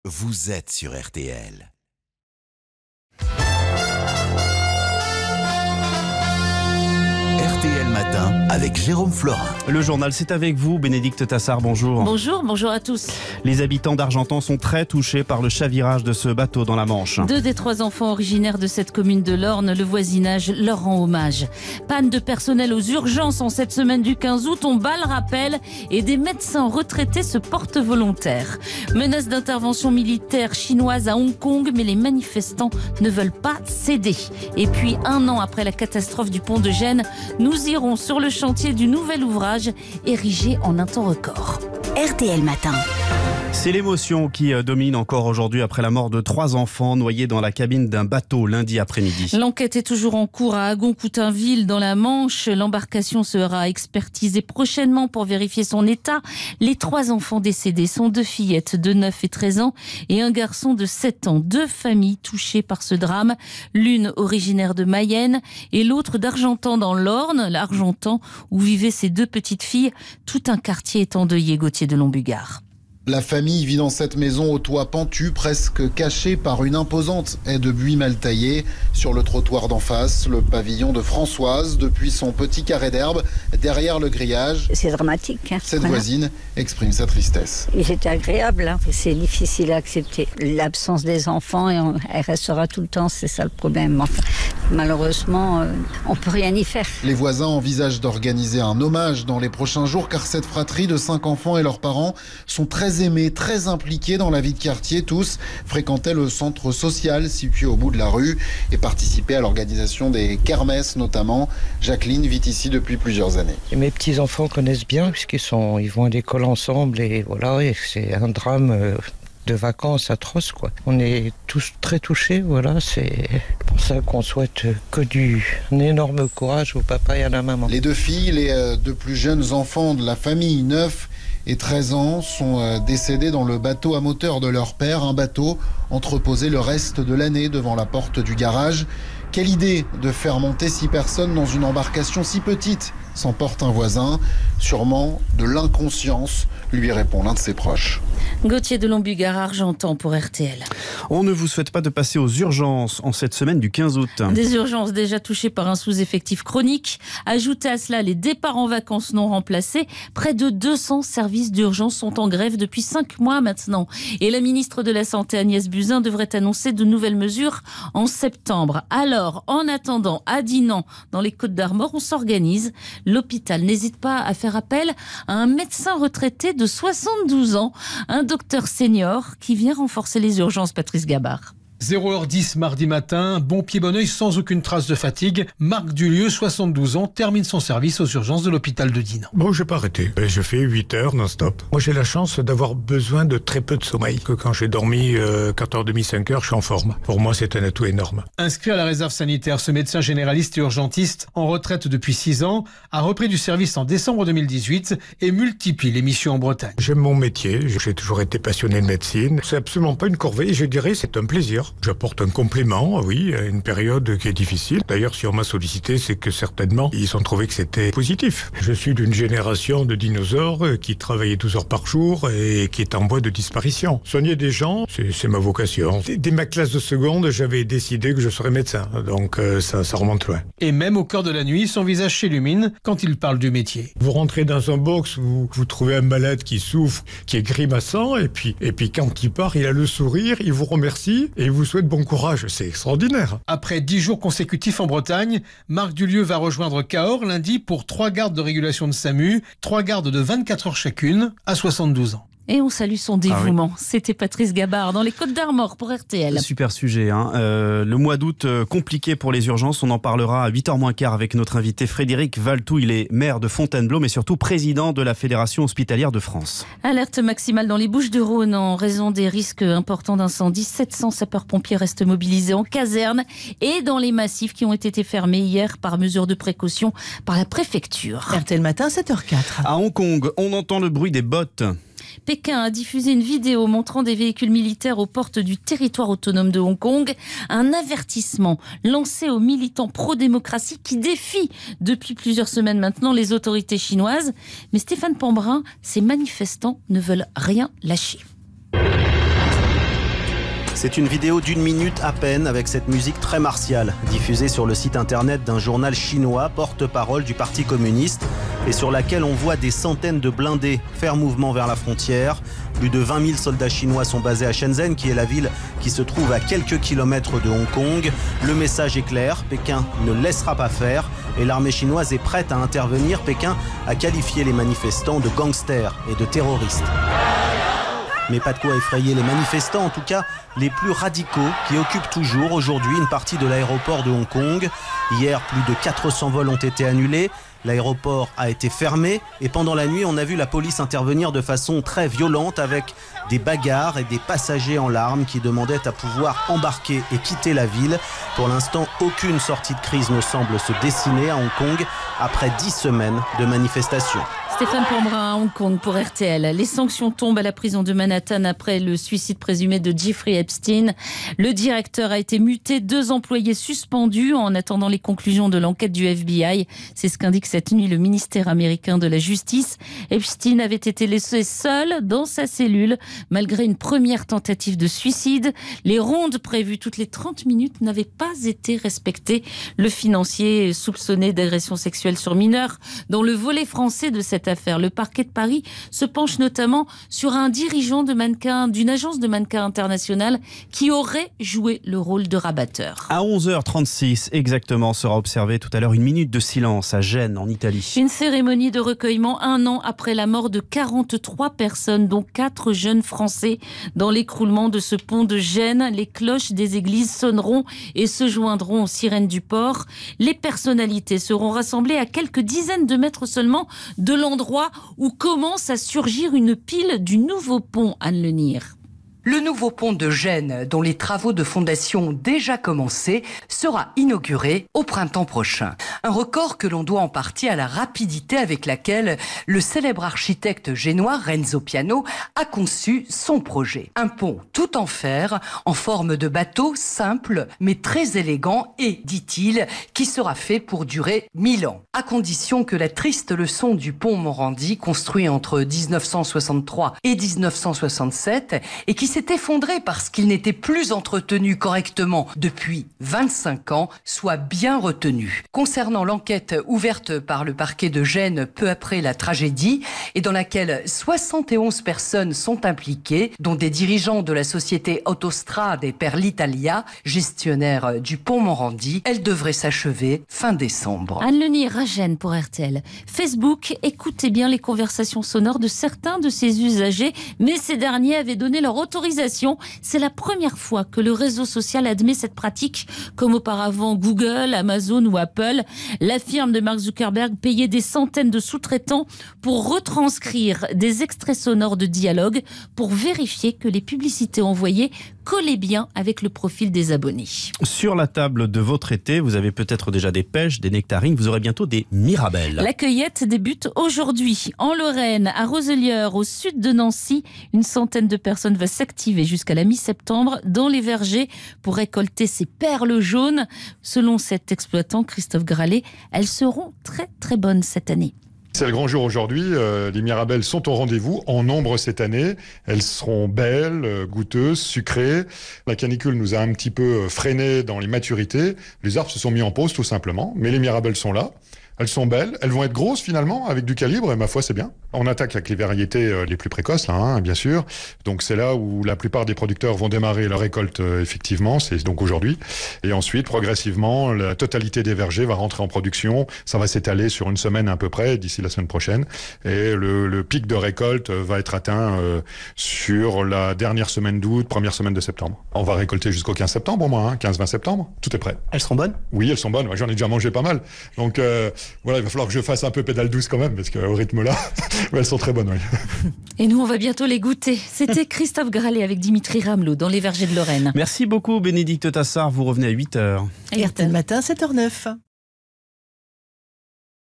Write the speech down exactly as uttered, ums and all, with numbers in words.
vous êtes sur R T L. R T L Matin avec Jérôme Florin. Le journal, c'est avec vous, Bénédicte Tassard, bonjour. Bonjour, bonjour à tous. Les habitants d'Argentan sont très touchés par le chavirage de ce bateau dans la Manche. Deux des trois enfants originaires de cette commune de l'Orne, le voisinage leur rend hommage. Panne de personnel aux urgences en cette semaine du quinze août, on bat le rappel et des médecins retraités se portent volontaires. Menace d'intervention militaire chinoise à Hong Kong, mais les manifestants ne veulent pas céder. Et puis, un an après la catastrophe du pont de Gênes, nous irons sur le chantier du nouvel ouvrage érigé en un temps record. R T L Matin. C'est l'émotion qui domine encore aujourd'hui après la mort de trois enfants noyés dans la cabine d'un bateau lundi après-midi. L'enquête est toujours en cours à Agon-Coutainville dans la Manche. L'embarcation sera expertisée prochainement pour vérifier son état. Les trois enfants décédés sont deux fillettes de neuf et treize ans et un garçon de sept ans. Deux familles touchées par ce drame. L'une originaire de Mayenne et l'autre d'Argentan dans l'Orne, l'Argentan où vivaient ces deux petites filles. Tout un quartier est endeuillé, Gauthier de Lombugard. La famille vit dans cette maison au toit pentu, presque cachée par une imposante haie de buis mal taillée. Sur le trottoir d'en face, le pavillon de Françoise, depuis son petit carré d'herbe, derrière le grillage. C'est dramatique. Hein, Cette voilà. voisine exprime sa tristesse. Et c'est agréable, hein. C'est difficile à accepter. L'absence des enfants, et on, elle restera tout le temps, c'est ça le problème. Enfin, malheureusement, euh, on ne peut rien y faire. Les voisins envisagent d'organiser un hommage dans les prochains jours, car cette fratrie de cinq enfants et leurs parents sont très aimés, très impliqués dans la vie de quartier. Tous fréquentaient le centre social situé au bout de la rue et participaient à l'organisation des kermesses notamment. Jacqueline vit ici depuis plusieurs années. Et mes petits-enfants connaissent bien puisqu'ils sont, ils vont à l'école ensemble et voilà, et c'est un drame de vacances atroce, quoi. On est tous très touchés, voilà, c'est pour ça qu'on souhaite que du un énorme courage au papa et à la maman. Les deux filles, les deux plus jeunes enfants de la famille, neuf et treize ans, sont décédés dans le bateau à moteur de leur père, un bateau entreposé le reste de l'année devant la porte du garage. Quelle idée de faire monter six personnes dans une embarcation si petite, s'emporte un voisin. Sûrement de l'inconscience, lui répond l'un de ses proches. Gauthier de Lombugard, Argentan pour R T L. On ne vous souhaite pas de passer aux urgences en cette semaine du quinze août. Des urgences déjà touchées par un sous-effectif chronique. Ajoutez à cela les départs en vacances non remplacés. Près de deux cents services d'urgence sont en grève depuis cinq mois maintenant. Et la ministre de la Santé, Agnès Buzyn, devrait annoncer de nouvelles mesures en septembre. Alors, en attendant, à Dinan, dans les Côtes-d'Armor, on s'organise. L'hôpital n'hésite pas à faire appel à un médecin retraité de soixante-douze ans, un docteur senior qui vient renforcer les urgences. Patrice Gabard. zéro heure dix mardi matin, bon pied bon oeil sans aucune trace de fatigue. Marc Dulieu, soixante-douze ans, termine son service aux urgences de l'hôpital de Dinan. Bon, j'ai pas arrêté. Je fais huit heures non-stop. Moi, j'ai la chance d'avoir besoin de très peu de sommeil. Que quand j'ai dormi euh, quatre heures trente, cinq heures, je suis en forme. Pour moi, c'est un atout énorme. Inscrit à la réserve sanitaire, ce médecin généraliste et urgentiste, en retraite depuis six ans, a repris du service en décembre deux mille dix-huit et multiplie les missions en Bretagne. J'aime mon métier. J'ai toujours été passionné de médecine. C'est absolument pas une corvée. Je dirais, c'est un plaisir. J'apporte un complément, oui, à une période qui est difficile. D'ailleurs, si on m'a sollicité, c'est que certainement, ils ont trouvé que c'était positif. Je suis d'une génération de dinosaures qui travaillaient douze heures par jour et qui est en voie de disparition. Soigner des gens, c'est, c'est ma vocation. Dès ma classe de seconde, j'avais décidé que je serais médecin. Donc, euh, ça, ça remonte loin. Et même au cœur de la nuit, son visage s'illumine quand il parle du métier. Vous rentrez dans un box, vous, vous trouvez un malade qui souffre, qui est grimaçant, et puis, et puis quand il part, il a le sourire, il vous remercie et il vous souhaite bon courage, c'est extraordinaire. Après dix jours consécutifs en Bretagne, Marc Dulieu va rejoindre Cahors lundi pour trois gardes de régulation de SAMU, trois gardes de vingt-quatre heures chacune, à soixante-douze ans. Et on salue son dévouement. Ah oui. C'était Patrice Gabard dans les Côtes-d'Armor pour R T L. Super sujet. Hein. Euh, le mois d'août euh, compliqué pour les urgences. On en parlera à huit heures moins quart avec notre invité Frédéric Valtou. Il est maire de Fontainebleau, mais surtout président de la Fédération hospitalière de France. Alerte maximale dans les Bouches-du-Rhône en raison des risques importants d'incendie. sept cents sapeurs-pompiers restent mobilisés en caserne et dans les massifs qui ont été fermés hier par mesure de précaution par la préfecture. R T L Matin, sept heures quatre. À Hong Kong, on entend le bruit des bottes. Pékin a diffusé une vidéo montrant des véhicules militaires aux portes du territoire autonome de Hong Kong. Un avertissement lancé aux militants pro-démocratie qui défient depuis plusieurs semaines maintenant les autorités chinoises. Mais Stéphane Pambrin, ces manifestants ne veulent rien lâcher. C'est une vidéo d'une minute à peine avec cette musique très martiale, diffusée sur le site internet d'un journal chinois, porte-parole du Parti communiste, et sur laquelle on voit des centaines de blindés faire mouvement vers la frontière. Plus de vingt mille soldats chinois sont basés à Shenzhen, qui est la ville qui se trouve à quelques kilomètres de Hong Kong. Le message est clair, Pékin ne laissera pas faire et l'armée chinoise est prête à intervenir. Pékin a qualifié les manifestants de gangsters et de terroristes. Mais pas de quoi effrayer les manifestants, en tout cas les plus radicaux, qui occupent toujours aujourd'hui une partie de l'aéroport de Hong Kong. Hier, plus de quatre cents vols ont été annulés. L'aéroport a été fermé et pendant la nuit, on a vu la police intervenir de façon très violente avec des bagarres et des passagers en larmes qui demandaient à pouvoir embarquer et quitter la ville. Pour l'instant, aucune sortie de crise ne semble se dessiner à Hong Kong après dix semaines de manifestations. Stéphane Pambrin à Hong Kong pour R T L. Les sanctions tombent à la prison de Manhattan après le suicide présumé de Jeffrey Epstein. Le directeur a été muté, deux employés suspendus en attendant les conclusions de l'enquête du F B I. C'est ce qu'indique cette nuit le ministère américain de la Justice. Epstein avait été laissé seul dans sa cellule malgré une première tentative de suicide. Les rondes prévues toutes les trente minutes n'avaient pas été respectées. Le financier soupçonné d'agression sexuelle sur mineurs, dans le volet français de cette affaire, le parquet de Paris se penche notamment sur un dirigeant de mannequin, d'une agence de mannequins internationale qui aurait joué le rôle de rabatteur. À onze heures trente-six exactement sera observée tout à l'heure une minute de silence à Gênes en Italie. Une cérémonie de recueillement un an après la mort de quarante-trois personnes, dont quatre jeunes Français. Dans l'écroulement de ce pont de Gênes, les cloches des églises sonneront et se joindront aux sirènes du port. Les personnalités seront rassemblées à quelques dizaines de mètres seulement de l'endroit où commence à surgir une pile du nouveau pont, Anne Lenir. Le nouveau pont de Gênes, dont les travaux de fondation ont déjà commencé, sera inauguré au printemps prochain. Un record que l'on doit en partie à la rapidité avec laquelle le célèbre architecte génois Renzo Piano a conçu son projet. Un pont tout en fer, en forme de bateau, simple mais très élégant et, dit-il, qui sera fait pour durer mille ans. À condition que la triste leçon du pont Morandi, construit entre dix-neuf cent soixante-trois et dix-neuf cent soixante-sept, et qui s'est effondré parce qu'il n'était plus entretenu correctement depuis vingt-cinq ans, soit bien retenu. Concernant l'enquête ouverte par le parquet de Gênes peu après la tragédie et dans laquelle soixante et onze personnes sont impliquées, dont des dirigeants de la société Autostrade et per l'Italia, gestionnaire du pont Morandi, elle devrait s'achever fin décembre. Anne Lenir à Gênes pour R T L. Facebook, écoutez bien les conversations sonores de certains de ses usagers, mais ces derniers avaient donné leur autorisation. C'est la première fois que le réseau social admet cette pratique, comme auparavant Google, Amazon ou Apple. La firme de Mark Zuckerberg payait des centaines de sous-traitants pour retranscrire des extraits sonores de dialogue pour vérifier que les publicités envoyées collaient bien avec le profil des abonnés. Sur la table de votre été, vous avez peut-être déjà des pêches, des nectarines, vous aurez bientôt des mirabelles. La cueillette débute aujourd'hui. En Lorraine, à Roselière, au sud de Nancy, une centaine de personnes va s'activer jusqu'à la mi-septembre dans les vergers pour récolter ces perles jaunes. Selon cet exploitant, Christophe Gralet, elles seront très très bonnes cette année. C'est le grand jour aujourd'hui, euh, les mirabelles sont au rendez-vous en nombre cette année, elles seront belles, euh, goûteuses, sucrées. La canicule nous a un petit peu freiné dans les maturités, les arbres se sont mis en pause tout simplement, mais les mirabelles sont là. Elles sont belles, elles vont être grosses finalement, avec du calibre, et ma foi c'est bien. On attaque avec les variétés euh, les plus précoces, là, hein, bien sûr. Donc c'est là où la plupart des producteurs vont démarrer leur récolte, euh, effectivement, c'est donc aujourd'hui. Et ensuite, progressivement, la totalité des vergers va rentrer en production. Ça va s'étaler sur une semaine à peu près, d'ici la semaine prochaine. Et le, le pic de récolte va être atteint euh, sur la dernière semaine d'août, première semaine de septembre. On va récolter jusqu'au quinze septembre au moins, hein, quinze vingt septembre, tout est prêt. Elles seront bonnes ? Oui, elles sont bonnes, moi, j'en ai déjà mangé pas mal. Donc... Euh, Voilà, il va falloir que je fasse un peu pédale douce quand même, parce qu'au rythme-là, elles sont très bonnes. Oui. Et nous, on va bientôt les goûter. C'était Christophe Gralet avec Dimitri Ramelot dans les vergers de Lorraine. Merci beaucoup, Bénédicte Tassard. Vous revenez à huit heures. R T L Matin, sept heures zéro neuf.